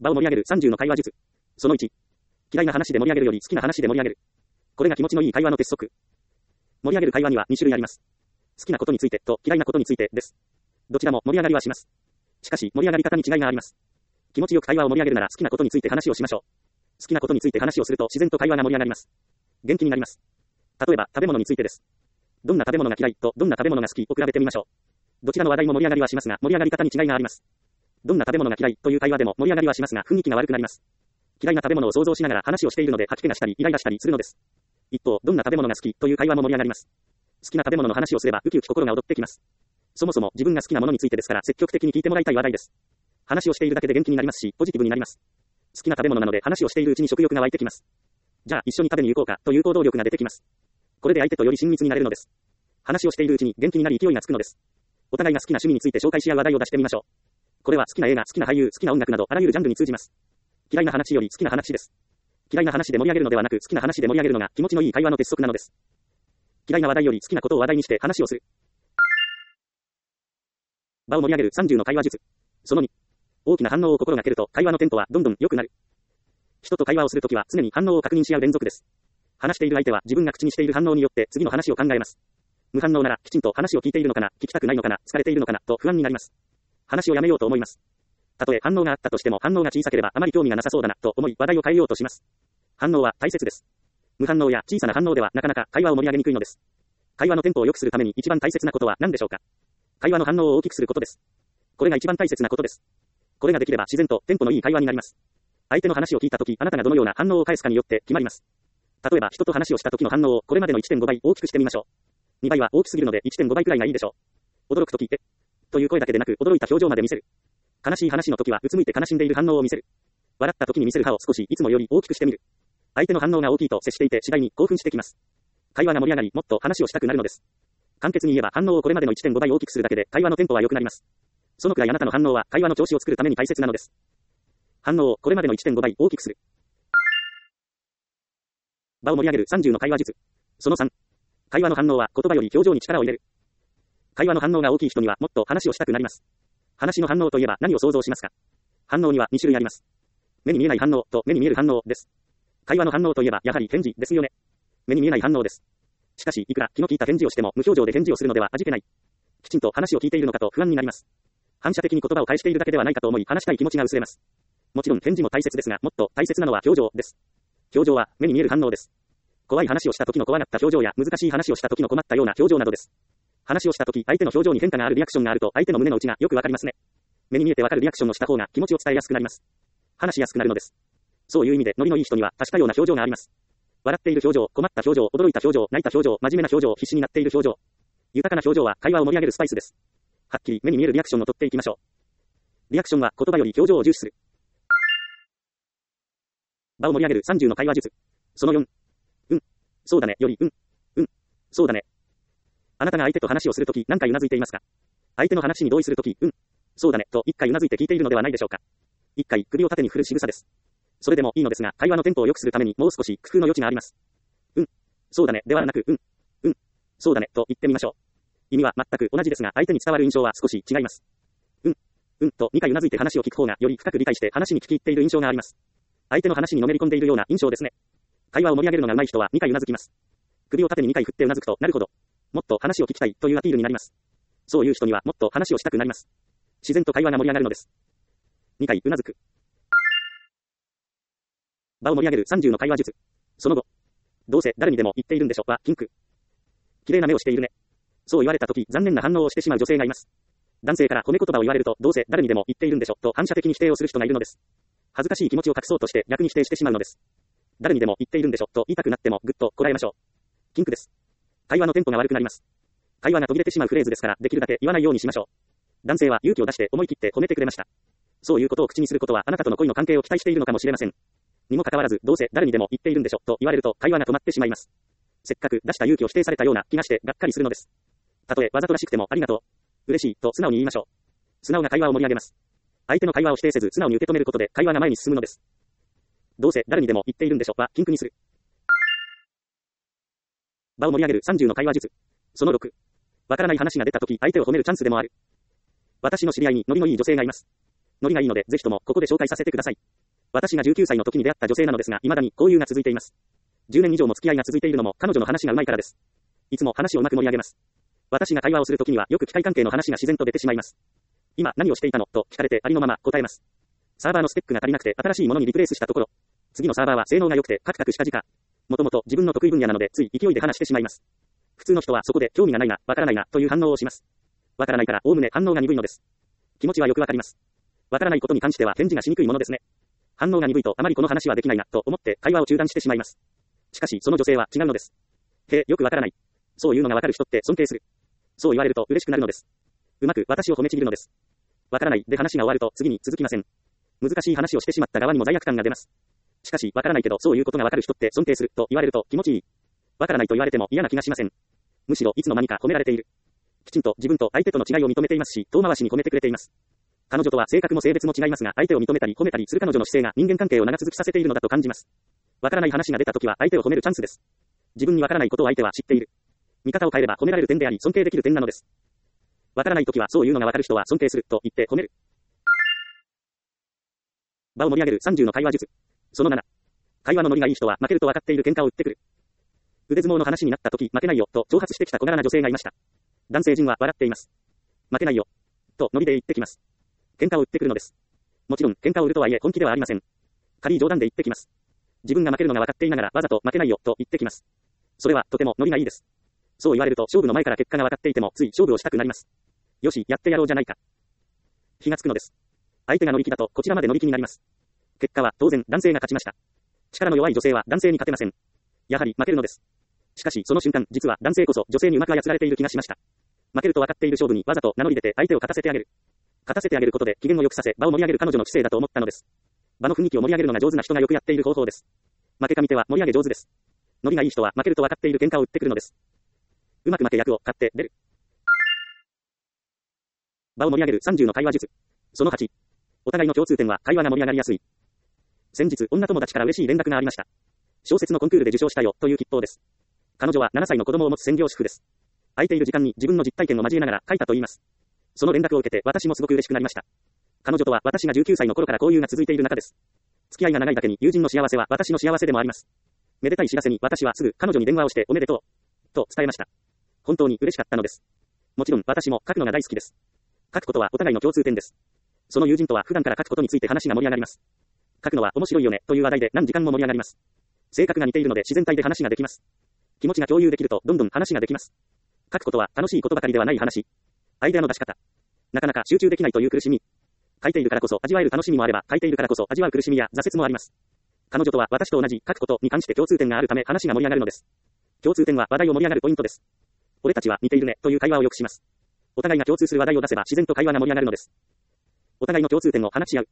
場を盛り上げる30の会話術。その1。嫌いな話で盛り上げるより好きな話で盛り上げる。これが気持ちのいい会話の鉄則。盛り上げる会話には2種類あります。好きなことについてと嫌いなことについてです。どちらも盛り上がりはします。しかし、盛り上がり方に違いがあります。気持ちよく会話を盛り上げるなら好きなことについて話をしましょう。好きなことについて話をすると自然と会話が盛り上がります。元気になります。例えば、食べ物についてです。どんな食べ物が嫌いとどんな食べ物が好きを比べてみましょう。どちらの話題も盛り上がりはしますが、盛り上がり方に違いがあります。どんな食べ物が嫌いという会話でも盛り上がりはしますが、雰囲気が悪くなります。嫌いな食べ物を想像しながら話をしているので吐き気がしたりイライラしたりするのです。一方、どんな食べ物が好きという会話も盛り上がります。好きな食べ物の話をすればウキウキ心が躍ってきます。そもそも自分が好きなものについてですから積極的に聞いてもらいたい話題です。話をしているだけで元気になりますし、ポジティブになります。好きな食べ物なので話をしているうちに食欲が湧いてきます。じゃあ一緒に食べに行こうかという行動力が出てきます。これで相手とより親密になれるのです。話をしているうちに元気になり勢いがつくのです。お互いが好きな趣味について紹介し合う話題を出してみましょう。これは好きな映画、好きな俳優、好きな音楽などあらゆるジャンルに通じます。嫌いな話より好きな話です。嫌いな話で盛り上げるのではなく好きな話で盛り上げるのが気持ちのいい会話の鉄則なのです。嫌いな話題より好きなことを話題にして話をする。場を盛り上げる30の会話術。その2。大きな反応を心がけると会話のテンポはどんどん良くなる。人と会話をするときは常に反応を確認し合う連続です。話している相手は自分が口にしている反応によって次の話を考えます。無反応ならきちんと話を聞いているのかな、聞きたくないのかな、疲れているのかなと不安になります。話をやめようと思います。たとえ反応があったとしても反応が小さければあまり興味がなさそうだなと思い話題を変えようとします。反応は大切です。無反応や小さな反応ではなかなか会話を盛り上げにくいのです。会話のテンポを良くするために一番大切なことは何でしょうか。会話の反応を大きくすることです。これが一番大切なことです。これができれば自然とテンポのいい会話になります。相手の話を聞いたとき、あなたがどのような反応を返すかによって決まります。例えば人と話をした時の反応をこれまでの 1.5 倍大きくしてみましょう。2倍は大きすぎるので 1.5 倍くらいがいいでしょう。驚くとき、という声だけでなく驚いた表情まで見せる。悲しい話の時はうつむいて悲しんでいる反応を見せる。笑った時に見せる歯を少しいつもより大きくしてみる。相手の反応が大きいと接していて次第に興奮してきます。会話が盛り上がり、もっと話をしたくなるのです。簡潔に言えば反応をこれまでの 1.5 倍大きくするだけで会話のテンポは良くなります。そのくらいあなたの反応は会話の調子を作るために大切なのです。反応をこれまでの 1.5 倍大きくする。場を盛り上げる30の会話術。その3。会話の反応は言葉より表情に力を入れる。会話の反応が大きい人にはもっと話をしたくなります。話の反応といえば何を想像しますか。反応には2種類あります。目に見えない反応と目に見える反応です。会話の反応といえばやはり返事ですよね。目に見えない反応です。しかしいくら気の利いた返事をしても無表情で返事をするのでは味気ない。きちんと話を聞いているのかと不安になります。反射的に言葉を返しているだけではないかと思い話したい気持ちが薄れます。もちろん返事も大切ですがもっと大切なのは表情です。表情は目に見える反応です。怖い話をした時の怖がった表情や難しい話をした時の困ったような表情などです。話をした時相手の表情に変化があるリアクションがあると相手の胸の内がよくわかりますね。目に見えてわかるリアクションをした方が気持ちを伝えやすくなります。話しやすくなるのです。そういう意味でノリのいい人には多種多様な表情があります。笑っている表情、困った表情、驚いた表情、泣いた表情、真面目な表情、必死になっている表情。豊かな表情は会話を盛り上げるスパイスです。はっきり目に見えるリアクションを取っていきましょう。リアクションは言葉より表情を重視する。場を盛り上げる30の会話術。その4。そうだねよりそうだね。あなたが相手と話をするとき何回うなずいていますか。相手の話に同意するときそうだねと1回うなずいて聞いているのではないでしょうか。1回首を縦に振る仕草です。それでもいいのですが会話のテンポを良くするためにもう少し工夫の余地があります。そうだねではなくそうだねと言ってみましょう。意味は全く同じですが相手に伝わる印象は少し違います。と2回うなずいて話を聞く方がより深く理解して話に聞き入っている印象があります。相手の話にのめり込んでいるような印象ですね。会話を盛り上げるのが上手い人は2回うなずきます。首を縦に2回振ってうなずくとなるほど。もっと話を聞きたいというアピールになります。そういう人にはもっと話をしたくなります。自然と会話が盛り上がるのです。2回うなずく。場を盛り上げる30の会話術。その後。どうせ誰にでも言っているんでしょはピンク。綺麗な目をしているね。そう言われたとき残念な反応をしてしまう女性がいます。男性から褒め言葉を言われるとどうせ誰にでも言っているんでしょと反射的に否定をする人がいるのです。恥ずかしい気持ちを隠そうとして逆に否定してしまうのです。誰にでも言っているんでしょと言いたくなってもぐっとこらえましょう。ピンクです。会話のテンポが悪くなります。会話が途切れてしまうフレーズですからできるだけ言わないようにしましょう。男性は勇気を出して思い切って褒めてくれました。そういうことを口にすることはあなたとの恋の関係を期待しているのかもしれません。にもかかわらずどうせ誰にでも言っているんでしょと言われると会話が止まってしまいます。せっかく出した勇気を否定されたような気がしてがっかりするのです。たとえわざとらしくてもありがとう、嬉しいと素直に言いましょう。素直な会話を盛り上げます。相手の会話を否定せず素直に受け止めることで会話が前に進むのです。どうせ誰にでも言っているんでしょはピンクにする。場を盛り上げる30の会話術。その6。わからない話が出たとき相手を褒めるチャンスでもある。私の知り合いにノリのいい女性がいます。 ノリがいいので、ぜひともここで紹介させてください。私が19歳の時に出会った女性なのですが、未だに交友が続いています。10年以上も付き合いが続いているのも彼女の話が上手いからです。いつも話をうまく盛り上げます。私が会話をするときにはよく機械関係の話が自然と出てしまいます。今何をしていたのと聞かれてありのまま答えます。サーバーのスペックが足りなくて新しいものにリプレイスしたところ、次のサーバーは性能が良くてカクカクした時間。もともと自分の得意分野なのでつい勢いで話してしまいます。普通の人はそこで興味がないな、わからないなという反応をします。わからないからおおむね反応が鈍いのです。気持ちはよくわかります。わからないことに関しては返事がしにくいものですね。反応が鈍いとあまりこの話はできないなと思って会話を中断してしまいます。しかしその女性は違うのです。へえ、よくわからない。そういうのがわかる人って尊敬する。そう言われると嬉しくなるのです。うまく私を褒めちぎるのです。わからないで話が終わると次に続きません。難しい話をしてしまった側にも罪悪感が出ます。しかしわからないけどそういうことがわかる人って尊敬すると言われると気持ちいい。わからないと言われても嫌な気がしません。むしろいつの間にか褒められている。きちんと自分と相手との違いを認めていますし、遠回しに褒めてくれています。彼女とは性格も性別も違いますが、相手を認めたり褒めたりする彼女の姿勢が人間関係を長続きさせているのだと感じます。わからない話が出たときは相手を褒めるチャンスです。自分にわからないことを相手は知っている。見方を変えれば褒められる点であり尊敬できる点なのです。わからないときはそういうのがわかる人は尊敬すると言って褒める。場を盛り上げる30の会話術。その7。会話のノリがいい人は負けると分かっている喧嘩を売ってくる。腕相撲の話になったとき負けないよと挑発してきた小柄な女性がいました。男性陣は笑っています。負けないよ。とノリで言ってきます。喧嘩を売ってくるのです。もちろん喧嘩を売るとはいえ本気ではありません。軽い冗談で言ってきます。自分が負けるのが分かっていながらわざと負けないよと言ってきます。それはとてもノリがいいです。そう言われると勝負の前から結果が分かっていてもつい勝負をしたくなります。よし、やってやろうじゃないか。気がつくのです。相手が乗り気だとこちらまで乗り気になります。結果は当然男性が勝ちました。力の弱い女性は男性に勝てません。やはり負けるのです。しかしその瞬間実は男性こそ女性にうまく操られている気がしました。負けると分かっている勝負にわざと名乗り出て相手を勝たせてあげる。勝たせてあげることで機嫌を良くさせ場を盛り上げる彼女の知性だと思ったのです。場の雰囲気を盛り上げるのが上手な人がよくやっている方法です。負けかみ手は盛り上げ上手です。ノリがいい人は負けると分かっている喧嘩を売ってくるのです。うまく負け役を買って出る。場を盛り上げる30の会話術。その8。お互いの共通点は会話が盛り上がりやすい。先日女友達から嬉しい連絡がありました。小説のコンクールで受賞したよという吉報です。彼女は7歳の子供を持つ専業主婦です。空いている時間に自分の実体験を交えながら書いたと言います。その連絡を受けて私もすごく嬉しくなりました。彼女とは私が19歳の頃から交友が続いている中です。付き合いが長いだけに友人の幸せは私の幸せでもあります。めでたい知らせに私はすぐ彼女に電話をしておめでとうと伝えました。本当に嬉しかったのです。もちろん私も書くのが大好きです。書くことはお互いの共通点です。その友人とは普段から書くことについて話が盛り上がります。書くのは面白いよねという話題で何時間も盛り上がります。性格が似ているので自然体で話ができます。気持ちが共有できるとどんどん話ができます。書くことは楽しいことばかりではない話。アイデアの出し方。なかなか集中できないという苦しみ。書いているからこそ味わえる楽しみもあれば、書いているからこそ味わう苦しみや挫折もあります。彼女とは私と同じ書くことに関して共通点があるため話が盛り上がるのです。共通点は話題を盛り上がるポイントです。俺たちは似ているねという会話をよくします。お互いが共通する話題を出せば自然と会話が盛り上がるのです。お互いの共通点を話し合う。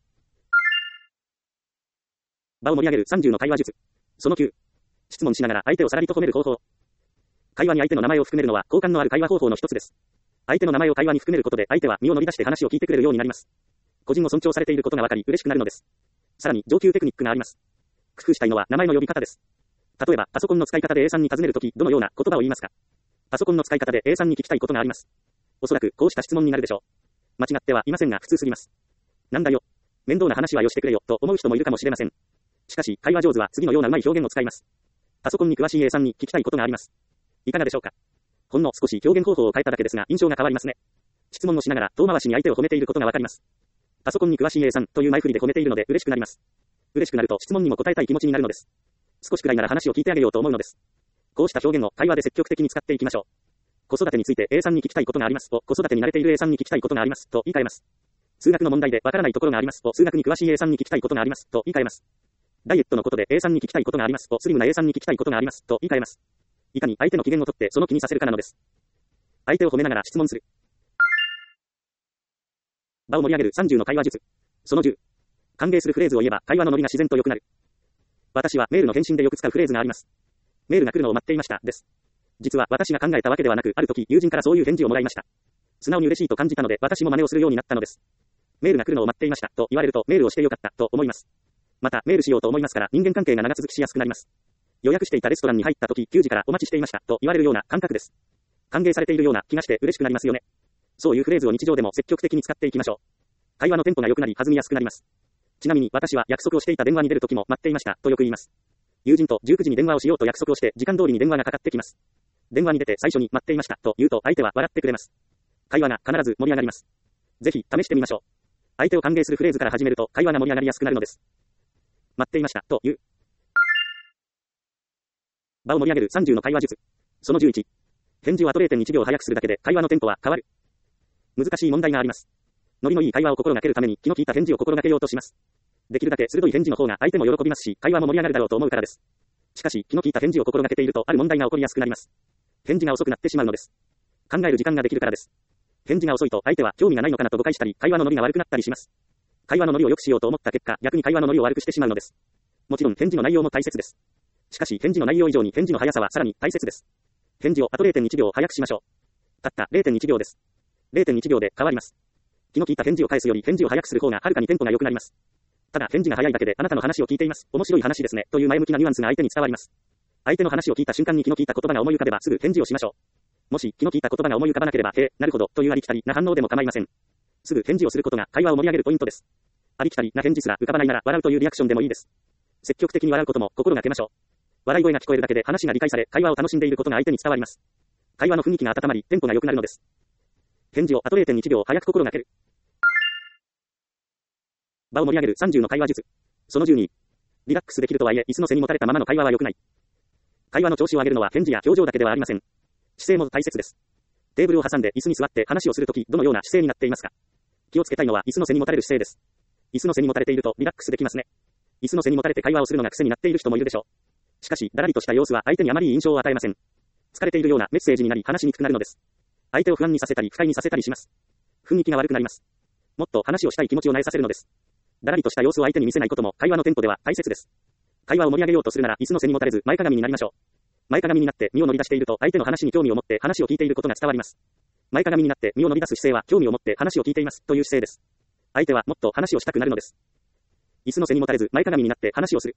場を盛り上げる30の会話術。その9。質問しながら相手をさらりと褒める方法。会話に相手の名前を含めるのは好感のある会話方法の一つです。相手の名前を会話に含めることで相手は身を乗り出して話を聞いてくれるようになります。個人を尊重されていることが分かり嬉しくなるのです。さらに上級テクニックがあります。工夫したいのは名前の呼び方です。例えばパソコンの使い方で A さんに尋ねるときどのような言葉を言いますか。パソコンの使い方で A さんに聞きたいことがあります。おそらくこうした質問になるでしょう。間違ってはいませんが普通すぎます。なんだよ。面倒な話はよしてくれよと思う人もいるかもしれません。しかし会話上手は次のようなうまい表現を使います。パソコンに詳しい A さんに聞きたいことがあります。いかがでしょうか。ほんの少し表現方法を変えただけですが印象が変わりますね。質問をしながら遠回しに相手を褒めていることがわかります。パソコンに詳しい A さんという前振りで褒めているので嬉しくなります。嬉しくなると質問にも答えたい気持ちになるのです。少しくらいなら話を聞いてあげようと思うのです。こうした表現を会話で積極的に使っていきましょう。子育てについて A さんに聞きたいことがありますと子育てに慣れている A さんに聞きたいことがありますと言い換えます。数学の問題でわからないところがありますと数学に詳しい A さんに聞きたいことがありますと言い換えます。ダイエットのことで A さんに聞きたいことがありますとスリムな A さんに聞きたいことがありますと言い換えます。いかに相手の機嫌をとってその気にさせるかなのです。相手を褒めながら質問する。場を盛り上げる30の会話術。その10。歓迎するフレーズを言えば会話のノリが自然と良くなる。私はメールの返信でよく使うフレーズがあります。メールが来るのを待っていましたです。実は私が考えたわけではなく、ある時友人からそういう返事をもらいました。素直に嬉しいと感じたので私も真似をするようになったのです。メールが来るのを待っていましたと言われるとメールをしてよかったと思います。またメールしようと思いますから人間関係が長続きしやすくなります。予約していたレストランに入った時9時からお待ちしていましたと言われるような感覚です。歓迎されているような気がして嬉しくなりますよね。そういうフレーズを日常でも積極的に使っていきましょう。 会話のテンポが良くなり弾みやすくなります。ちなみに私は約束をしていた電話に出るときも待っていましたとよく言います。友人と19時に電話をしようと約束をして時間通りに電話がかかってきます。電話に出て最初に待っていましたと言うと相手は笑ってくれます。会話が必ず盛り上がります。ぜひ試してみましょう。相手を歓迎するフレーズから始めると会話が盛り上がりやすくなるのです。待っていましたという。場を盛り上げる30の会話術。その11。返事をあと 0.1 秒早くするだけで会話のテンポは変わる。難しい問題があります。ノリのいい会話を心がけるために気の利いた返事を心がけようとします。できるだけ鋭い返事の方が相手も喜びますし、会話も盛り上がるだろうと思うからです。しかし、気の利いた返事を心がけているとある問題が起こりやすくなります。返事が遅くなってしまうのです。考える時間ができるからです。返事が遅いと相手は興味がないのかなと誤解したり、会話のノリが悪くなったりします。会話のノリを良くしようと思った結果、逆に会話のノリを悪くしてしまうのです。もちろん返事の内容も大切です。しかし返事の内容以上に返事の速さはさらに大切です。返事をあと 0.1 秒早くしましょう。たった 0.1 秒です。0.1 秒で変わります。気の利いた返事を返すより返事を早くする方がはるかにテンポが良くなります。ただ返事が早いだけであなたの話を聞いています。面白い話ですね。という前向きなニュアンスが相手に伝わります。相手の話を聞いた瞬間に気の利いた言葉が思い浮かべばすぐ返事をしましょう。もし気の利いた言葉が思い浮かばなければ、なるほど、というありきたりな反応でも構いません。すぐ返事をすることが会話を盛り上げるポイントです。ありきたりな返事すら浮かばないなら笑うというリアクションでもいいです。積極的に笑うことも心がけましょう。笑い声が聞こえるだけで話が理解され、会話を楽しんでいることが相手に伝わります。会話の雰囲気が温まり、テンポが良くなるのです。返事をあと 0.1 秒早く心がける。場を盛り上げる30の会話術。その12。リラックスできるとはいえ、椅子の背に持たれたままの会話は良くない。会話の調子を上げるのは返事や表情だけではありません。姿勢も大切です。テーブルを挟んで椅子に座って話をするとき、どのような姿勢になっていますか？気をつけたいのは椅子の背に持たれる姿勢です。椅子の背に持たれているとリラックスできますね。椅子の背に持たれて会話をするのが癖になっている人もいるでしょう。しかし、だらりとした様子は相手にあまりいい印象を与えません。疲れているようなメッセージになり話しにくくなるのです。相手を不安にさせたり不快にさせたりします。雰囲気が悪くなります。もっと話をしたい気持ちを萎えさせるのです。だらりとした様子を相手に見せないことも会話のテンポでは大切です。会話を盛り上げようとするなら椅子の背に持たれず前かがみになりましょう。前かがみになって身を乗り出していると相手の話に興味を持って話を聞いていることが伝わります。前かがみになって身を乗り出す姿勢は興味を持って話を聞いていますという姿勢です。相手はもっと話をしたくなるのです。椅子の背に持たれず前かがみになって話をする。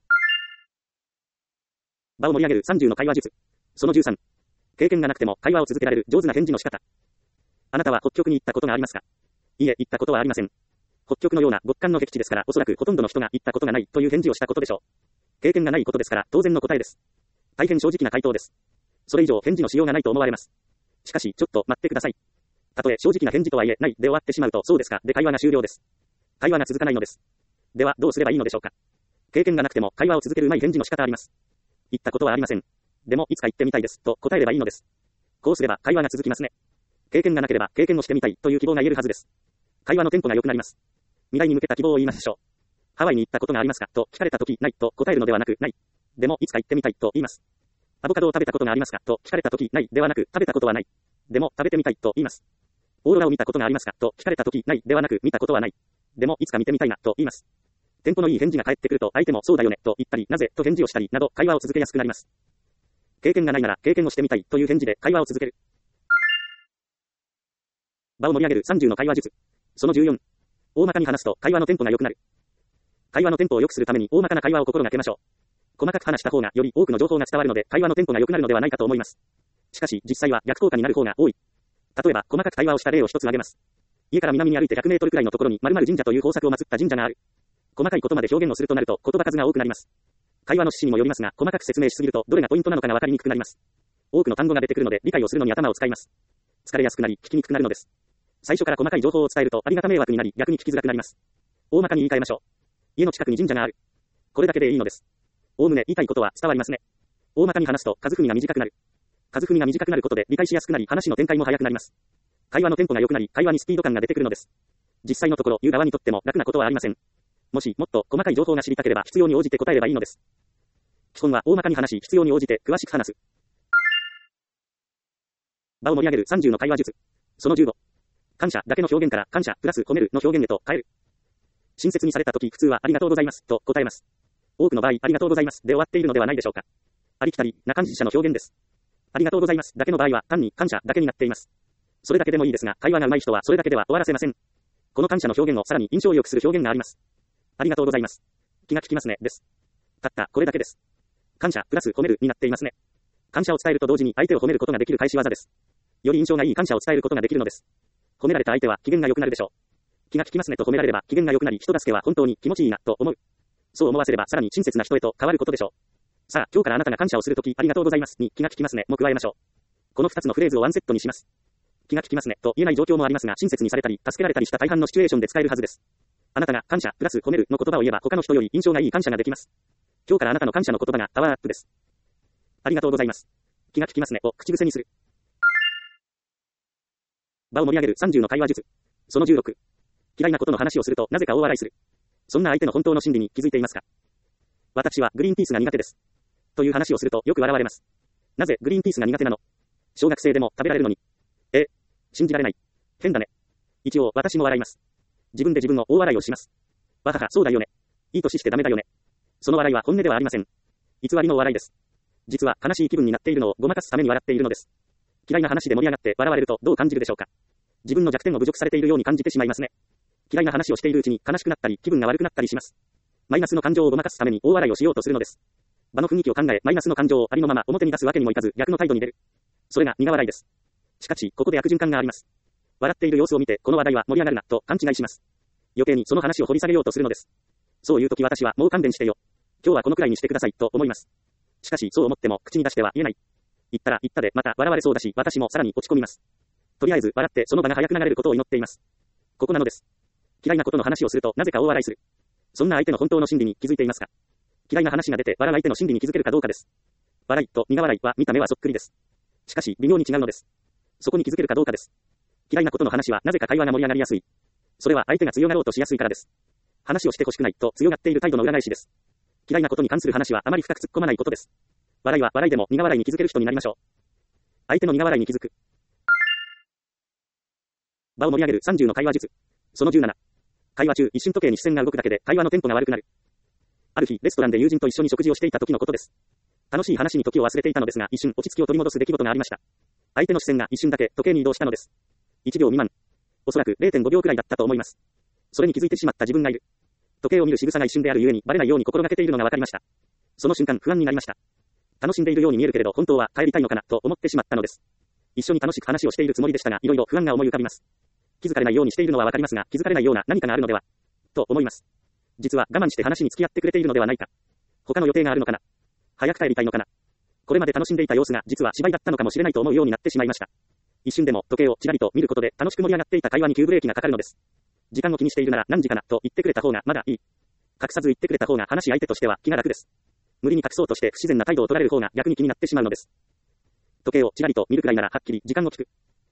場を盛り上げる30の会話術。その13。経験がなくても会話を続けられる上手な返事の仕方。あなたは北極に行ったことがありますか？いいえ、行ったことはありません。北極のような極寒の僻地ですから、おそらくほとんどの人が行ったことがないという返事をしたことでしょう。経験がないことですから、当然の答えです。大変正直な回答です。それ以上返事のしようがないと思われます。しかし、ちょっと待ってください。たとえ正直な返事とはいえ、ないで終わってしまうと、そうですか、で会話が終了です。会話が続かないのです。では、どうすればいいのでしょうか。経験がなくても会話を続けるうまい返事の仕方あります。行ったことはありません。でも、いつか行ってみたいです、と答えればいいのです。こうすれば会話が続きますね。経験がなければ経験をしてみたいという希望が言えるはずです。会話のテンポが良くなります。未来に向けた希望を言いましょう。ハワイに行ったことがありますかと聞かれたとき、ないと答えるのではなく、ない。でも、いつか行ってみたいと言います。アボカドを食べたことがありますかと聞かれたとき、ないではなく、食べたことはない。でも、食べてみたいと言います。オーロラを見たことがありますかと聞かれたとき、ないではなく、見たことはない。でも、いつか見てみたいなと言います。テンポのいい返事が返ってくると、相手もそうだよねと言ったり、なぜと返事をしたりなど、会話を続けやすくなります。経験がないなら、経験をしてみたいという返事で会話を続ける。場を盛り上げる30の会話術。その14。大まかに話すと会話のテンポが良くなる。会話のテンポを良くするために大まかな会話を心がけましょう。細かく話した方がより多くの情報が伝わるので会話のテンポが良くなるのではないかと思います。しかし実際は逆効果になる方が多い。例えば細かく会話をした例を一つ挙げます。家から南に歩いて100メートルくらいのところに〇〇神社という豊作を祀った神社がある。細かいことまで表現をするとなると言葉数が多くなります。会話の趣旨にもよりますが細かく説明しすぎるとどれがポイントなのかが分かりにくくなります。多くの単語が出てくるので理解をするのに頭を使います。疲れやすくなり聞きにくくなるのです。最初から細かい情報を伝えるとありがた迷惑になり逆に聞きづらくなります。大まかに言い換えましょう。家の近くに神社がある。これだけでいいのです。おおむね言いたいことは伝わりますね。大まかに話すと数踏みが短くなる。数踏みが短くなることで理解しやすくなり話の展開も早くなります。会話のテンポが良くなり会話にスピード感が出てくるのです。実際のところ言う側にとっても楽なことはありません。もしもっと細かい情報が知りたければ必要に応じて答えればいいのです。基本は大まかに話し必要に応じて詳しく話す。場を盛り上げる30の会話術。その15。感謝だけの表現から感謝プラス褒めるの表現へと変える。親切にされたとき普通はありがとうございますと答えます。多くの場合ありがとうございますで終わっているのではないでしょうか。ありきたりな感謝の表現です。ありがとうございますだけの場合は単に感謝だけになっています。それだけでもいいですが会話が上手い人はそれだけでは終わらせません。この感謝の表現をさらに印象を良くする表現があります。ありがとうございます。気が利きますねです。たったこれだけです。感謝プラス褒めるになっていますね。感謝を伝えると同時に相手を褒めることができる返し技です。より印象がいい感謝を伝えることができるのです。褒められた相手は機嫌が良くなるでしょう。 気が利きますねと褒められれば機嫌が良くなり人助けは本当に気持ちいいなと思う。そう思わせればさらに親切な人へと変わることでしょう。さあ、今日からあなたが感謝をするときありがとうございますに気が利きますねも加えましょう。この2つのフレーズをワンセットにします。気が利きますねと言えない状況もありますが親切にされたり助けられたりした大半のシチュエーションで使えるはずです。あなたが感謝プラス褒めるの言葉を言えば他の人より印象がいい感謝ができます。今日からあなたの感謝の言葉がパワーアップです。ありがとうございます。気が利きますねを口癖にする。場を盛り上げる30の会話術。その16。嫌いなことの話をするとなぜか大笑いする。そんな相手の本当の心理に気づいていますか？私はグリーンピースが苦手です。という話をするとよく笑われます。なぜグリーンピースが苦手なの？小学生でも食べられるのに。信じられない。変だね。一応私も笑います。自分で自分の大笑いをします。わはは、そうだよね。いい年してダメだよね。その笑いは本音ではありません。偽りの笑いです。実は悲しい気分になっているのをごまかすために笑っているのです。嫌いな話で盛り上がって笑われるとどう感じるでしょうか？自分の弱点を侮辱されているように感じてしまいますね。嫌いな話をしているうちに悲しくなったり気分が悪くなったりします。マイナスの感情をごまかすために大笑いをしようとするのです。場の雰囲気を考えマイナスの感情をありのまま表に出すわけにもいかず逆の態度に出る。それが苦笑いです。しかしここで悪循環があります。笑っている様子を見てこの話題は盛り上がるなと勘違いします。余計にその話を掘り下げようとするのです。そういう時私はもう勘弁してよ。今日はこのくらいにしてくださいと思います。しかしそう思っても口に出しては言えない。言ったら言ったでまた笑われそうだし私もさらに落ち込みます。とりあえず笑ってその場が早く流れることを祈っています。ここなのです。嫌いなことの話をするとなぜか大笑いする。そんな相手の本当の心理に気づいていますか？嫌いな話が出て笑う相手の心理に気づけるかどうかです。笑いと苦笑いは見た目はそっくりです。しかし微妙に違うのです。そこに気づけるかどうかです。嫌いなことの話はなぜか会話が盛り上がりやすい。それは相手が強がろうとしやすいからです。話をしてほしくないと強がっている態度の裏返しです。嫌いなことに関する話はあまり深く突っ込まないことです。笑いは笑いでも苦笑いに気づける人になりましょう。相手の苦笑いに気づく。場を盛り上げる30の会話術。その17。会話中一瞬時計に視線が動くだけで会話のテンポが悪くなる。ある日レストランで友人と一緒に食事をしていた時のことです。楽しい話に時を忘れていたのですが一瞬落ち着きを取り戻す出来事がありました。相手の視線が一瞬だけ時計に移動したのです。1秒未満。おそらく 0.5 秒くらいだったと思います。それに気づいてしまった自分がいる。時計を見る仕草が一瞬であるゆえにバレないように心がけているのが分かりました。その瞬間不安になりました。楽しんでいるように見えるけれど本当は帰りたいのかなと思ってしまったのです。一緒に楽しく話をしているつもりでしたがいろいろ不安が思い浮かびます。気づかれないようにしているのは分かりますが気づかれないような何かがあるのではと思います。実は我慢して話に付き合ってくれているのではないか。他の予定があるのかな。早く帰りたいのかな。これまで楽しんでいた様子が実は芝居だったのかもしれないと思うようになってしまいました。一瞬でも時計をちらりと見ることで楽しく盛り上がっていた会話に急ブレーキがかかるのです。時間を気にしているなら何時かなと言ってくれた方がまだいい。隠さず言ってくれた方が話し相手としては気が楽です。無理に隠そうとして不自然な態度を取られる方が逆に気になってしまうのです。時計をちらりと見るくらいならはっきり時間を聞く。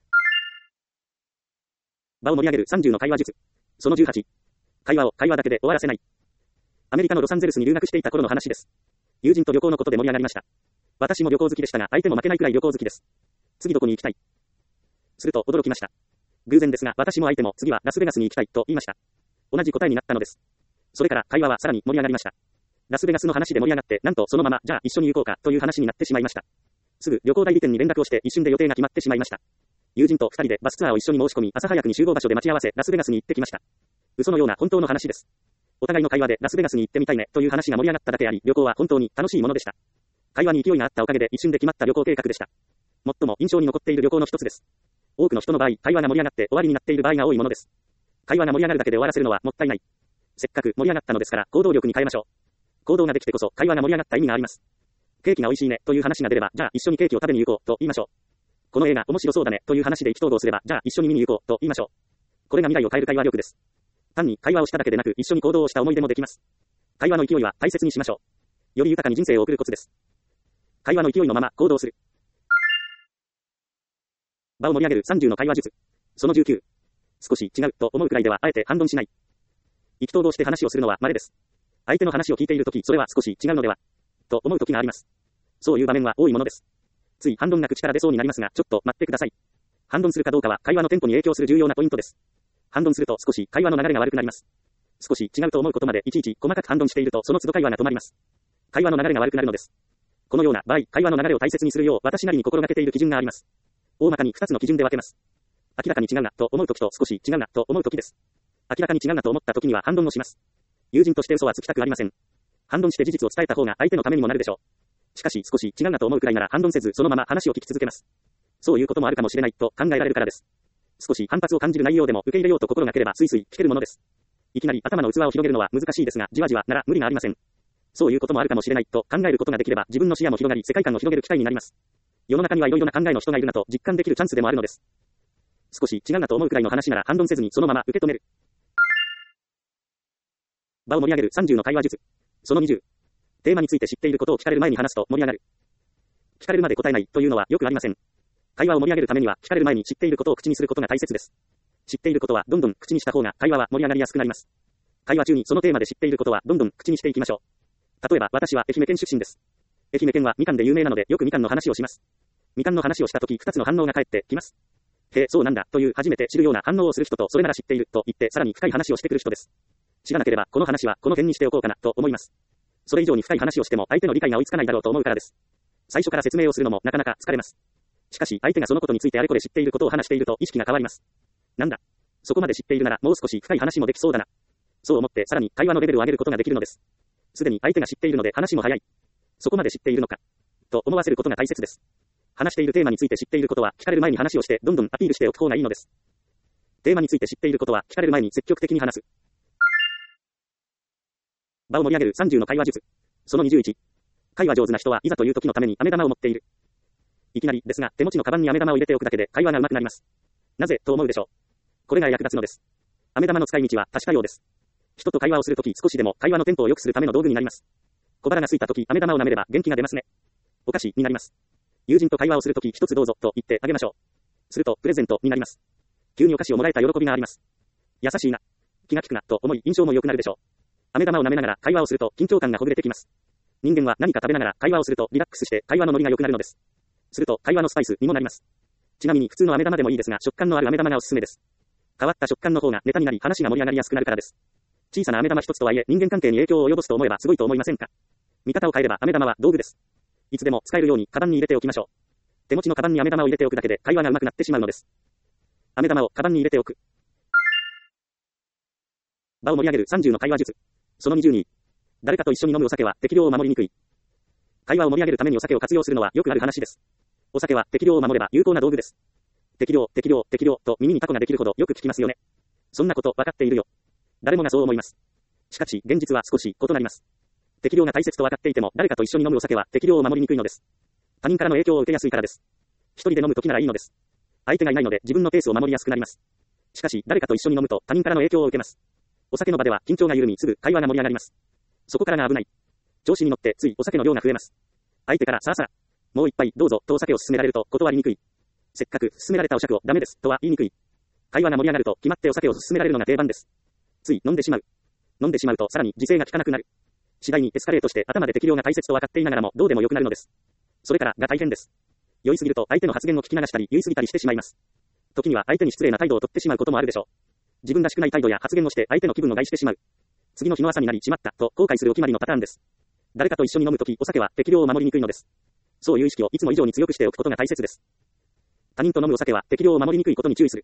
場を盛り上げる30の会話術。その18。会話を会話だけで終わらせない。アメリカのロサンゼルスに留学していた頃の話です。友人と旅行のことで盛り上がりました。私も旅行好きでしたが相手も負けないくらい旅行好きです。次どこに行きたい？すると驚きました。偶然ですが私も相手も次はラスベガスに行きたいと言いました。同じ答えになったのです。それから会話はさらに盛り上がりました。ラスベガスの話で盛り上がってなんとそのままじゃあ一緒に行こうかという話になってしまいました。すぐ旅行代理店に連絡をして一瞬で予定が決まってしまいました。友人と2人でバスツアーを一緒に申し込み朝早くに集合場所で待ち合わせラスベガスに行ってきました。嘘のような本当の話です。お互いの会話でラスベガスに行ってみたいねという話が盛り上がっただけあり旅行は本当に楽しいものでした。会話に勢いがあったおかげで一瞬で決まった旅行計画でした。最も印象に残っている旅行の一つです。多くの人の場合、会話が盛り上がって終わりになっている場合が多いものです。会話が盛り上がるだけで終わらせるのはもったいない。せっかく盛り上がったのですから行動力に変えましょう。行動ができてこそ会話が盛り上がった意味があります。ケーキが美味しいねという話が出れば、じゃあ一緒にケーキを食べに行こうと言いましょう。この映画面白そうだねという話で意気投合すれば、じゃあ一緒に見に行こうと言いましょう。これが未来を変える会話力です。単に会話をしただけでなく一緒に行動をした思い出もできます。会話の勢いは大切にしましょう。より豊かに人生を送るコツです。会話の勢いのまま行動する。場を盛り上げる30の会話術。その19。少し違うと思うくらいではあえて反論しない。意気投合して話をするのは稀です。相手の話を聞いているとき、それは少し違うのではと思うときがあります。そういう場面は多いものです。つい反論が口から出そうになりますが、ちょっと待ってください。反論するかどうかは会話のテンポに影響する重要なポイントです。反論すると少し会話の流れが悪くなります。少し違うと思うことまでいちいち細かく反論しているとその都度会話が止まります。会話の流れが悪くなるのです。このような場合、会話の流れを大切にするよう私なりに心がけている基準があります。大まかに2つの基準で分けます。明らかに違うなと思うときと少し違うなと思うときです。明らかに違うなと思ったときには反論をします。友人として嘘はつきたくありません。反論して事実を伝えた方が相手のためにもなるでしょう。しかし少し違うなと思うくらいなら反論せずそのまま話を聞き続けます。そういうこともあるかもしれないと考えられるからです。 少し反発を感じる内容でも受け入れようと心がければスイスイ聞けるものです。いきなり頭の器を広げるのは難しいですが、じわじわなら無理がありません。そういうこともあるかもしれないと考えることができれば自分の視野も広がり世界観を広げる機会になります。世の中にはいろいろな考えの人がいるなと実感できるチャンスでもあるのです。少し違うなと思うくらいの話なら反論せずにそのまま受け止める。場を盛り上げる30の会話術。その20。テーマについて知っていることを聞かれる前に話すと盛り上がる。聞かれるまで答えないというのはよくありません。会話を盛り上げるためには聞かれる前に知っていることを口にすることが大切です。知っていることはどんどん口にした方が会話は盛り上がりやすくなります。会話中にそのテーマで知っていることはどんどん口にしていきましょう。例えば私は愛媛県出身です。愛媛県はみかんで有名なのでよくみかんの話をします。みかんの話をしたとき2つの反応が返ってきます。へえ、そうなんだという初めて知るような反応をする人とそれなら知っていると言ってさらに深い話をしてくる人です。知らなければこの話はこの辺にしておこうかなと思います。それ以上に深い話をしても相手の理解が追いつかないだろうと思うからです。最初から説明をするのもなかなか疲れます。しかし相手がそのことについてあれこれ知っていることを話していると意識が変わります。なんだ。そこまで知っているならもう少し深い話もできそうだな。そう思ってさらに会話のレベルを上げることができるのです。すでに相手が知っているので話も早い。そこまで知っているのか。と思わせることが大切です。話しているテーマについて知っていることは聞かれる前に話をしてどんどんアピールしておく方がいいのです。テーマについて知っていることは聞かれる前に積極的に話す。場を盛り上げる30の会話術。その21。会話上手な人はいざという時のために飴玉を持っている。いきなりですが手持ちのカバンに飴玉を入れておくだけで会話が上手くなります。なぜと思うでしょう。これが役立つのです。飴玉の使い道は多種多様です。人と会話をするとき少しでも会話のテンポを良くするための道具になります。小腹が空いたとき飴玉を舐めれば元気が出ますね。お菓子になります。友人と会話をするとき一つどうぞと言ってあげましょう。するとプレゼントになります。急にお菓子をもらえた喜びがあります。優しいな。気が利くなと思い印象も良くなるでしょう。飴玉を舐めながら会話をすると緊張感がほぐれてきます。人間は何か食べながら会話をするとリラックスして会話のノリが良くなるのです。すると会話のスパイスにもなります。ちなみに普通の飴玉でもいいですが食感のある飴玉がおすすめです。変わった食感の方がネタになり話が盛り上がりやすくなるからです。小さな飴玉一つとはいえ人間関係に影響を及ぼすと思えばすごいと思いませんか。見方を変えれば飴玉は道具です。いつでも使えるようにカバンに入れておきましょう。手持ちのカバンに飴玉を入れておくだけで会話が上手くなってしまうのです。飴玉をカバンに入れておく。場を盛り上げる30の会話術。その22。誰かと一緒に飲むお酒は適量を守りにくい。会話を盛り上げるためにお酒を活用するのはよくある話です。お酒は適量を守れば有効な道具です。適量、適量、適量と耳にタコができるほどよく聞きますよね。そんなこと分かっているよ。誰もがそう思います。しかし現実は少し異なります。適量が大切と分かっていても誰かと一緒に飲むお酒は適量を守りにくいのです。他人からの影響を受けやすいからです。一人で飲むときならいいのです。相手がいないので自分のペースを守りやすくなります。しかし誰かと一緒に飲むと他人からの影響を受けます。お酒の場では緊張が緩みすぐ会話が盛り上がります。そこからが危ない。調子に乗ってついお酒の量が増えます。相手からさあさあ、もう一杯どうぞとお酒を勧められると断りにくい。せっかく勧められたお酌をダメですとは言いにくい。会話が盛り上がると決まってお酒を勧められるのが定番です。つい飲んでしまう。飲んでしまうとさらに自制が効かなくなる。次第にエスカレートして頭で適量が大切と分かっていながらもどうでもよくなるのです。それからが大変です。酔いすぎると相手の発言を聞き流したり言い過ぎたりしてしまいます。時には相手に失礼な態度をとってしまうこともあるでしょう。自分らしくない態度や発言をして相手の気分を害してしまう。次の日の朝になりしまったと後悔するお決まりのパターンです。誰かと一緒に飲むときお酒は適量を守りにくいのです。そういう意識をいつも以上に強くしておくことが大切です。他人と飲むお酒は適量を守りにくいことに注意する。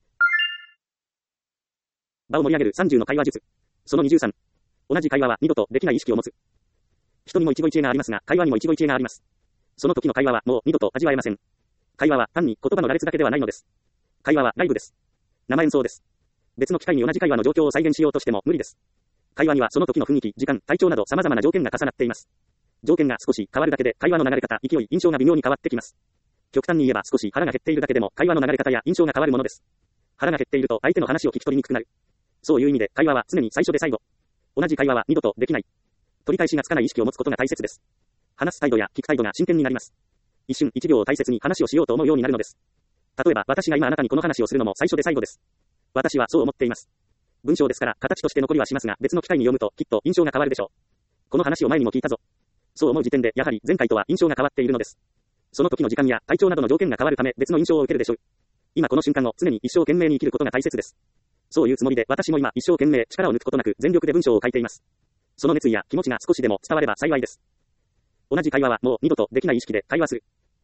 場を盛り上げる30の会話術。その23。同じ会話は二度とできない意識を持つ。人にも一期一会がありますが、会話にも一期一会があります。その時の会話はもう二度と味わえません。会話は単に言葉の羅列だけではないのです。会話はライブです。生演奏です。別の機会に同じ会話の状況を再現しようとしても無理です。会話にはその時の雰囲気、時間、体調など様々な条件が重なっています。条件が少し変わるだけで会話の流れ方、勢い、印象が微妙に変わってきます。極端に言えば少し腹が減っているだけでも会話の流れ方や印象が変わるものです。腹が減っていると相手の話を聞き取りにくくなる。そういう意味で会話は常に最初で最後。同じ会話は二度とできない。取り返しがつかない意識を持つことが大切です。話す態度や聞く態度が真剣になります。一瞬一秒を大切に話をしようと思うようになるのです。例えば私が今あなたにこの話をするのも最初で最後です。私はそう思っています。文章ですから形として残りはしますが別の機会に読むときっと印象が変わるでしょう。この話を前にも聞いたぞ。そう思う時点でやはり前回とは印象が変わっているのです。その時の時間や体調などの条件が変わるため別の印象を受けるでしょう。今この瞬間を常に一生懸命に生きることが大切です。そういうつもりで私も今一生懸命力を抜くことなく全力で文章を書いています。その熱意や気持ちが少しでも伝われば幸いです。同じ会話はもう二度とできない意識で会話する。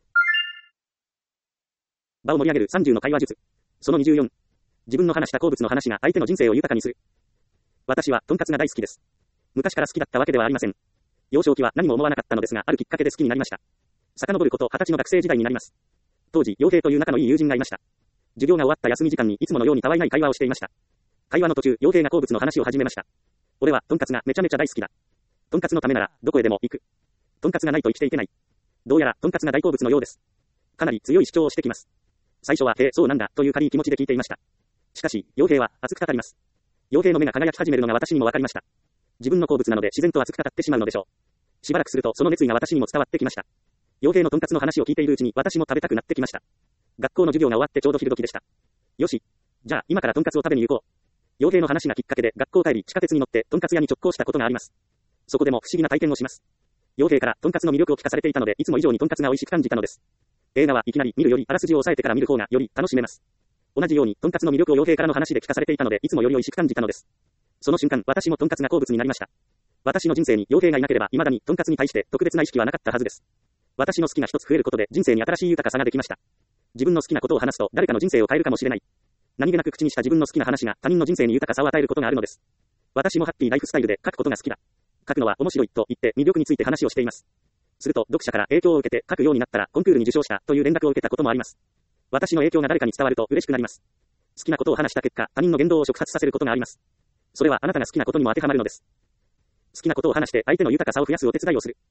場を盛り上げる30の会話術。その24。自分の話した好物の話が相手の人生を豊かにする。私はとんかつが大好きです。昔から好きだったわけではありません。幼少期は何も思わなかったのですが、あるきっかけで好きになりました。遡ること20歳の学生時代になります。当時、傭兵という仲のいい友人がいました。 授業が終わった休み時間にいつものようにたわいない会話をしていました。会話の途中、傭兵が好物の話を始めました。俺は、とんかつがめちゃめちゃ大好きだ。とんかつのためなら、どこへでも行く。とんかつがないと生きていけない。どうやら、とんかつが大好物のようです。かなり強い主張をしてきます。最初は、そうなんだ、という軽い気持ちで聞いていました。しかし、傭兵は、熱く語ります。傭兵の目が輝き始めるのが私にもわかりました。自分の好物なので自然と熱く語ってしまうのでしょう。しばらくすると、その熱意が私にも伝わってきました。傭兵のとんかつの話を聞いているうちに、私も食べたくなってきました。学校の授業が終わってちょうど昼時でした。よし。じゃあ、今からとんかつを食べに行こう。傭兵の話がきっかけで、学校帰り、地下鉄に乗って、とんかつ屋に直行したことがあります。そこでも不思議な体験をします。傭兵から、とんかつの魅力を聞かされていたので、いつも以上にとんかつが美味しく感じたのです。映画はいきなり見るより、あらすじを抑えてから見る方が、より楽しめます。同じように、とんかつの魅力を傭兵からの話で聞かされていたので、いつもより美味しく感じたのです。その瞬間、私もとんかつが好物になりました。私の人生に傭兵がいなければ、未だにとんかつに対して特別な意識はなかったはずです。私の好きが一つ増えることで、人生に新しい豊かさができました。自分の好きなことを話すと、誰かの人生を変えるかもしれない。何気なく口にした自分の好きな話が他人の人生に豊かさを与えることがあるのです。私もハッピーライフスタイルで書くことが好きだ。書くのは面白いと言って魅力について話をしています。すると読者から影響を受けて書くようになったらコンクールに受賞したという連絡を受けたこともあります。私の影響が誰かに伝わると嬉しくなります。好きなことを話した結果、他人の言動を触発させることがあります。それはあなたが好きなことにも当てはまるのです。好きなことを話して相手の豊かさを増やすお手伝いをする。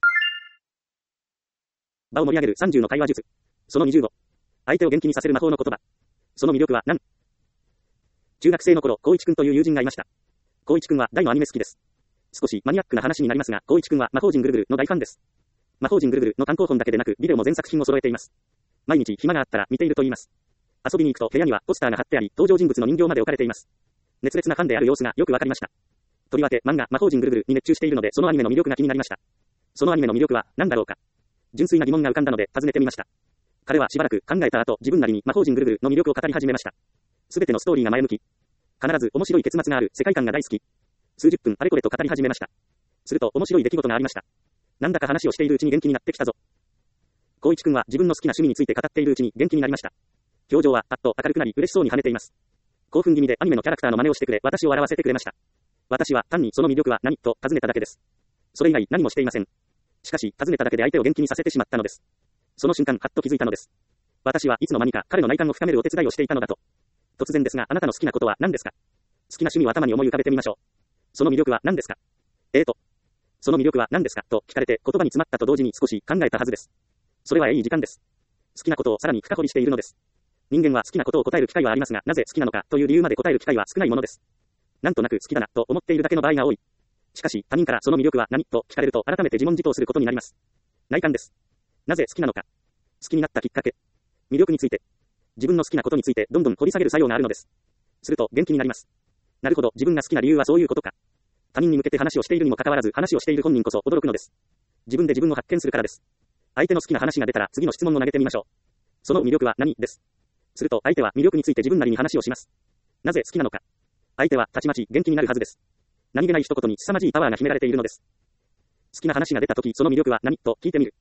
場を盛り上げる30の会話術。その25。相手を元気にさせる魔法の言葉。その魅力は何？中学生の頃、光一くんという友人がいました。光一くんは大のアニメ好きです。少しマニアックな話になりますが、光一くんは魔法陣ぐるぐるの大ファンです。魔法陣ぐるぐるの単行本だけでなく、ビデオも全作品を揃えています。毎日暇があったら見ていると言います。遊びに行くと部屋にはポスターが貼ってあり、登場人物の人形まで置かれています。熱烈なファンである様子がよくわかりました。とりわけ漫画魔法陣ぐるぐるに熱中しているので、そのアニメの魅力が気になりました。そのアニメの魅力は何だろうか。純粋な疑問が浮かんだので尋ねてみました。彼はしばらく考えた後、自分なりに魔法陣ぐるぐるの魅力を語り始めました。すべてのストーリーが前向き。必ず面白い結末がある世界観が大好き。数十分あれこれと語り始めました。すると面白い出来事がありました。なんだか話をしているうちに元気になってきたぞ。光一くんは自分の好きな趣味について語っているうちに元気になりました。表情はパッと明るくなり嬉しそうに跳ねています。興奮気味でアニメのキャラクターの真似をしてくれ、私を笑わせてくれました。私は単にその魅力は何と尋ねただけです。それ以外何もしていません。しかし尋ねただけで相手を元気にさせてしまったのです。その瞬間はっと気づいたのです。私はいつの間にか彼の内観を深めるお手伝いをしていたのだと。突然ですが、あなたの好きなことは何ですか？好きな趣味を頭に思い浮かべてみましょう。その魅力は何ですか？その魅力は何ですかと聞かれて言葉に詰まったと同時に少し考えたはずです。それはいい時間です。好きなことをさらに深掘りしているのです。人間は好きなことを答える機会はありますが、なぜ好きなのかという理由まで答える機会は少ないものです。なんとなく好きだなと思っているだけの場合が多い。しかし他人からその魅力は何と聞かれると改めて自問自答することになります。内観です。なぜ好きなのか。好きになったきっかけ。魅力について。自分の好きなことについてどんどん掘り下げる作用があるのです。すると元気になります。なるほど、自分が好きな理由はそういうことか。他人に向けて話をしているにもかかわらず話をしている本人こそ驚くのです。自分で自分を発見するからです。相手の好きな話が出たら次の質問を投げてみましょう。その魅力は何です。すると相手は魅力について自分なりに話をします。なぜ好きなのか。相手はたちまち元気になるはずです。何気ない一言に凄まじいパワーが秘められているのです。好きな話が出たときその魅力は何と聞いてみる。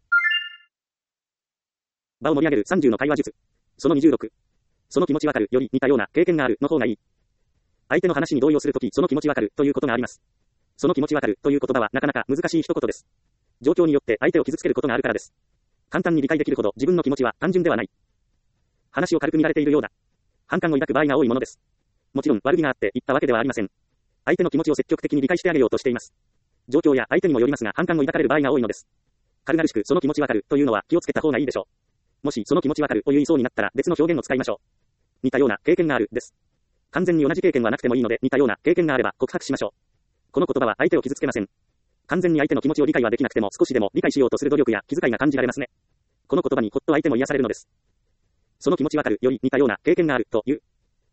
場を盛り上げる30の会話術。その26。その気持ちわかるより似たような経験があるの方がいい。相手の話に同意をするときその気持ちわかるということがあります。その気持ちわかるという言葉はなかなか難しい一言です。状況によって相手を傷つけることがあるからです。簡単に理解できるほど自分の気持ちは単純ではない。話を軽く見られているようだ。反感を抱く場合が多いものです。もちろん悪気があって言ったわけではありません。相手の気持ちを積極的に理解してあげようとしています。状況や相手にもよりますが反感を抱かれる場合が多いのです。軽々しくその気持ちわかるというのは気をつけた方がいいでしょう。もしその気持ちわかると言いそうになったら別の表現を使いましょう。似たような経験があるです。完全に同じ経験はなくてもいいので似たような経験があれば告白しましょう。この言葉は相手を傷つけません。完全に相手の気持ちを理解はできなくても少しでも理解しようとする努力や気遣いが感じられますね。この言葉にほっと相手も癒されるのです。その気持ちわかるより似たような経験があるという。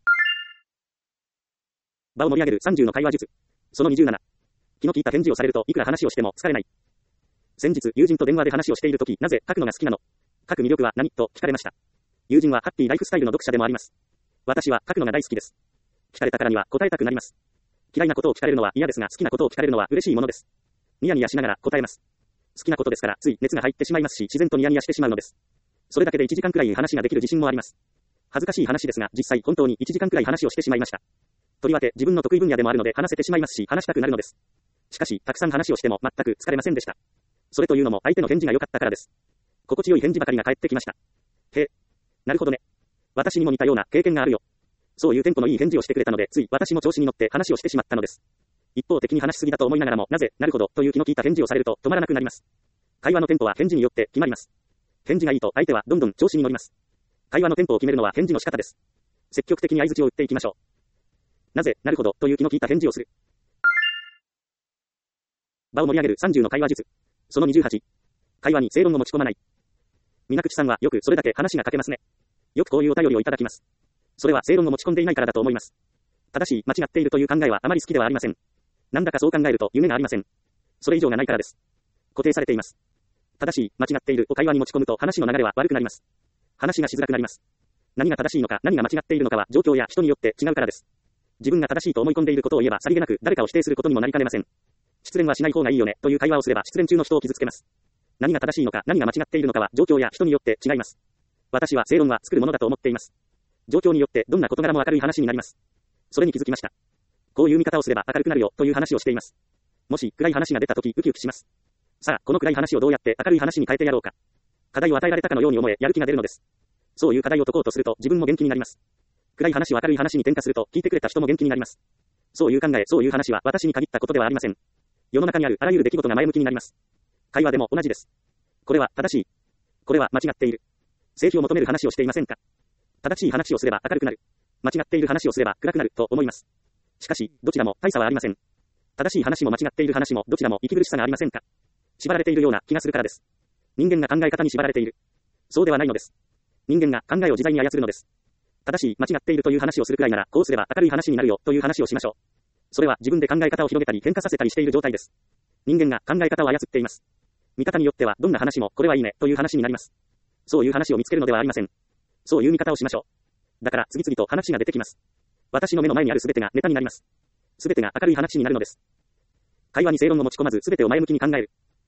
場を盛り上げる30の会話術。その27。気の利いた返事をされるといくら話をしても疲れない。先日友人と電話で話をしているときなぜ書くのが好きなの？書く魅力は何と聞かれました。友人はハッピーライフスタイルの読者でもあります。私は書くのが大好きです。聞かれたからには答えたくなります。嫌いなことを聞かれるのは嫌ですが好きなことを聞かれるのは嬉しいものです。ニヤニヤしながら答えます。好きなことですからつい熱が入ってしまいますし自然とニヤニヤしてしまうのです。それだけで1時間くらい話ができる自信もあります。恥ずかしい話ですが実際本当に1時間くらい話をしてしまいました。とりわけ自分の得意分野でもあるので話せてしまいますし話したくなるのです。しかしたくさん話をしても全く疲れませんでした。それというのも相手の返事が良かったからです。心地よい返事ばかりが返ってきました。へえ、なるほどね。 私にも似たような経験があるよ。そういうテンポのいい返事をしてくれたので、つい私も調子に乗って話をしてしまったのです。一方的に話しすぎだと思いながらも、なぜ、なるほど、という気の利いた返事をされると止まらなくなります。会話のテンポは返事によって決まります。返事がいいと相手はどんどん調子に乗ります。会話のテンポを決めるのは返事の仕方です。積極的に相槌を打っていきましょう。なぜ、なるほど、という気の利いた返事をする。場を盛り上げる30の会話術。その28。会話に正論を持ち込まない。皆口さんはよくそれだけ話が書けますね。よくこういうお便りをいただきます。それは正論を持ち込んでいないからだと思います。正しい、間違っているという考えはあまり好きではありません。なんだかそう考えると夢がありません。それ以上がないからです。固定されています。正しい、間違っているを会話に持ち込むと話の流れは悪くなります。話がしづらくなります。何が正しいのか何が間違っているのかは状況や人によって違うからです。自分が正しいと思い込んでいることを言えばさりげなく誰かを否定することにもなりかねません。失恋はしない方がいいよねという会話をすれば失恋中の人を傷つけます。何が正しいのか何が間違っているのかは状況や人によって違います。私は正論は作るものだと思っています。状況によってどんな事柄も明るい話になります。それに気づきました。こういう見方をすれば明るくなるよという話をしています。もし暗い話が出たときウキウキします。さあ、この暗い話をどうやって明るい話に変えてやろうか。課題を与えられたかのように思えやる気が出るのです。そういう課題を解こうとすると自分も元気になります。暗い話を明るい話に転化すると聞いてくれた人も元気になります。そういう考え、そういう話は私に限ったことではありません。世の中にあるあらゆる出来事が前向きになります。会話でも同じです。これは正しい。これは間違っている。正義を求める話をしていませんか。正しい話をすれば明るくなる。間違っている話をすれば暗くなると思います。しかし、どちらも大差はありません。正しい話も間違っている話もどちらも息苦しさがありませんか。縛られているような気がするからです。人間が考え方に縛られている。そうではないのです。人間が考えを自在に操るのです。正しい、間違っているという話をするくらいなら、こうすれば明るい話になるよという話をしましょう。それは自分で考え方を広げたり変化させたりしている状態です。人間が考え方を操っています。見方によってはどんな話もこれはいいねという話になります。そういう話を見つけるのではありません。そういう見方をしましょう。だから次々と話が出てきます。私の目の前にあるすべてがネタになります。すべてが明るい話になるのです。会話に正論を持ち込まずすべてを前向きに考える。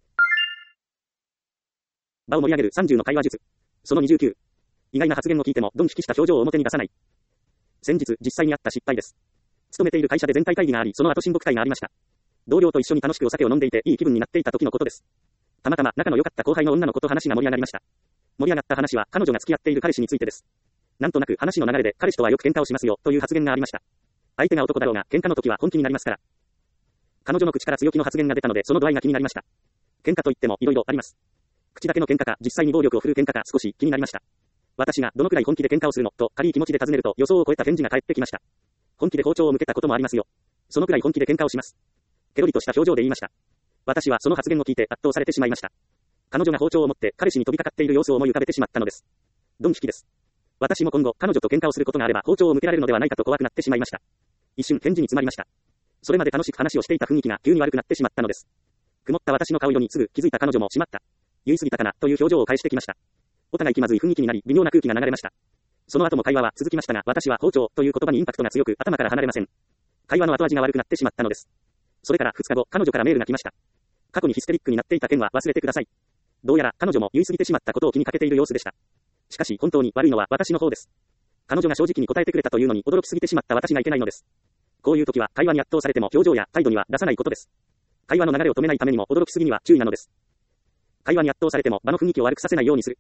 場を盛り上げる30の会話術。その29。意外な発言を聞いてもドン引きした表情を表に出さない。先日実際にあった失敗です。勤めている会社で全体会議があり、その後親睦会がありました。同僚と一緒に楽しくお酒を飲んでいていい気分になっていた時のことです。たまたま仲の良かった後輩の女の子と話が盛り上がりました。盛り上がった話は彼女が付き合っている彼氏についてです。なんとなく話の流れで彼氏とはよく喧嘩をしますよという発言がありました。相手が男だろうが喧嘩の時は本気になりますから。彼女の口から強気の発言が出たのでその度合いが気になりました。喧嘩といっても色々あります。口だけの喧嘩か実際に暴力を振るう喧嘩か少し気になりました。私がどのくらい本気で喧嘩をするのと軽い気持ちで尋ねると予想を超えた返事が返ってきました。本気で包丁を向けたこともありますよ。そのくらい本気で喧嘩をします。ケロリとした表情で言いました。私はその発言を聞いて圧倒されてしまいました。彼女が包丁を持って彼氏に飛びかかっている様子を思い浮かべてしまったのです。ドン引きです。私も今後彼女と喧嘩をすることがあれば包丁を向けられるのではないかと怖くなってしまいました。一瞬返事に詰まりました。それまで楽しく話をしていた雰囲気が急に悪くなってしまったのです。曇った私の顔色にすぐ気づいた彼女もしまった。言い過ぎたかなという表情を返してきました。お互い気まずい雰囲気になり微妙な空気が流れました。その後も会話は続きましたが私は包丁という言葉にインパクトが強く頭から離れません。会話の後味が悪くなってしまったのです。それから2日後彼女からメールが来ました。過去にヒステリックになっていた件は忘れてください。どうやら彼女も言い過ぎてしまったことを気にかけている様子でした。しかし本当に悪いのは私の方です。彼女が正直に答えてくれたというのに驚きすぎてしまった私がいけないのです。こういう時は会話に圧倒されても表情や態度には出さないことです。会話の流れを止めないためにも驚きすぎには注意なのです。会話に圧倒されても場の雰囲気を悪くさせないようにする。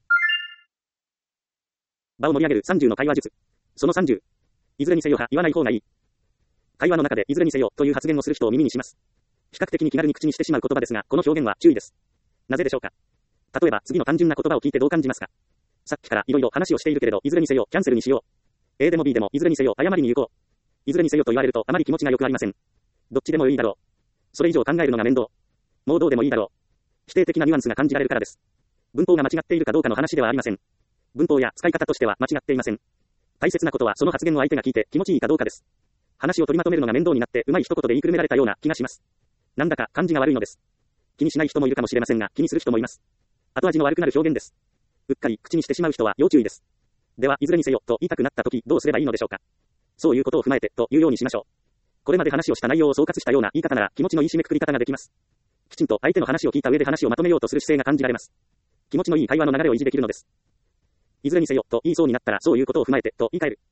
場を盛り上げる30の会話術。その30。いずれにせよは言わない方がいい。会話の中でいずれにせよという発言をする人を耳にします。比較的に気軽に口にしてしまう言葉ですが、この表現は注意です。なぜでしょうか。例えば次の単純な言葉を聞いてどう感じますか。さっきからいろいろ話をしているけれど、いずれにせよキャンセルにしよう。A でも B でもいずれにせよ謝りに行こう。いずれにせよと言われるとあまり気持ちが良くありません。どっちでもいいだろう。それ以上考えるのが面倒。もうどうでもいいだろう。否定的なニュアンスが感じられるからです。文法が間違っているかどうかの話ではありません。文法や使い方としては間違っていません。大切なことはその発言を相手が聞いて気持ちいいかどうかです。話を取りまとめるのが面倒になってうまい一言で言いくるめられたような気がします。なんだか感じが悪いのです。気にしない人もいるかもしれませんが気にする人もいます。後味の悪くなる表現です。うっかり口にしてしまう人は要注意です。ではいずれにせよと言いたくなった時どうすればいいのでしょうか。そういうことを踏まえてというようにしましょう。これまで話をした内容を総括したような言い方なら気持ちのいい締めくくり方ができます。きちんと相手の話を聞いた上で話をまとめようとする姿勢が感じられます。気持ちのいい会話の流れを維持できるのです。いずれにせよと言いそうになったらそういうことを踏まえてと言い換える。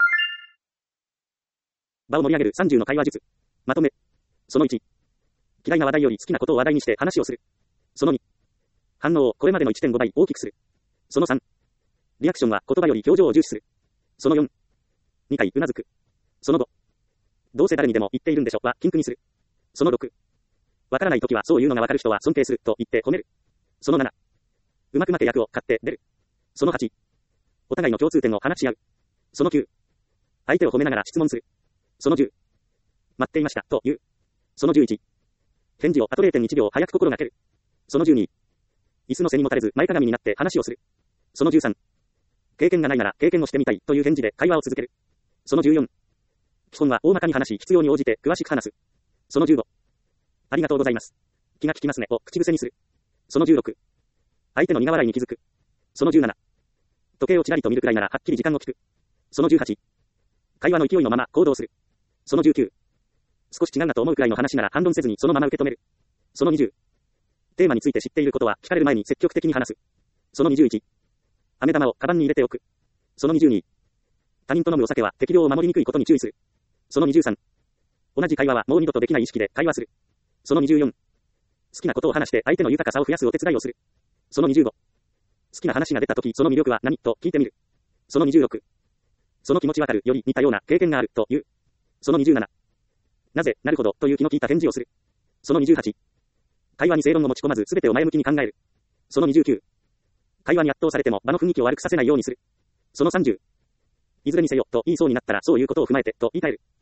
場を盛り上げる30の会話術。まとめ。その1。嫌いな話題より好きなことを話題にして話をする。その2。反応をこれまでの 1.5 倍大きくする。その3。 リアクションは言葉より表情を重視する。その4。2回うなずく。その5。どうせ誰にでも言っているんでしょは禁句にする。その6。わからないときはそういうのがわかる人は尊敬すると言って褒める。その7。うまくまけ役を買って出る。その8。お互いの共通点を話し合う。その9。相手を褒めながら質問する。その10。待っていましたと言う。その11。返事をあと 0.1 秒早く心がける。その12。椅子の背にもたれず前かがみになって話をする。その13。経験がないなら経験をしてみたいという返事で会話を続ける。その14。基本は大まかに話し必要に応じて詳しく話す。その15。ありがとうございます。気が利きますねを口癖にする。その16。相手の苦笑いに気づく。その17。時計をちらりと見るくらいならはっきり時間を聞く。その18。会話の勢いのまま行動する。その19。少し違うなと思うくらいの話なら反論せずにそのまま受け止める。その20。テーマについて知っていることは聞かれる前に積極的に話す。その21。飴玉をカバンに入れておく。その22。他人と飲むお酒は適量を守りにくいことに注意する。その23。同じ会話はもう二度とできない意識で会話する。その24。好きなことを話して相手の豊かさを増やすお手伝いをする。その25。好きな話が出たときその魅力は何と聞いてみる。その26。その気持ちわかるより似たような経験があるという。その27。なぜ、なるほどという気の利いた返事をする。その28。会話に正論を持ち込まず全てを前向きに考える。その29。会話に圧倒されても場の雰囲気を悪くさせないようにする。その30。いずれにせよと言いそうになったらそういうことを踏まえてと言い換える。